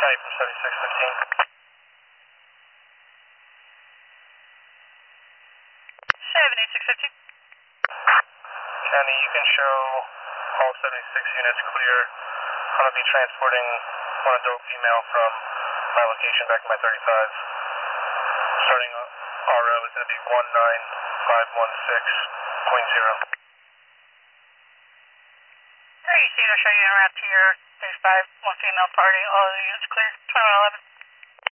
County from 7615. County, you can show all 76 units clear. I'm going to be transporting one adult female from my location back to my 35. Starting RO is going to be 19516.0. Hey, Cedar, show you around to your 35, one female party, all the units clear, 2111.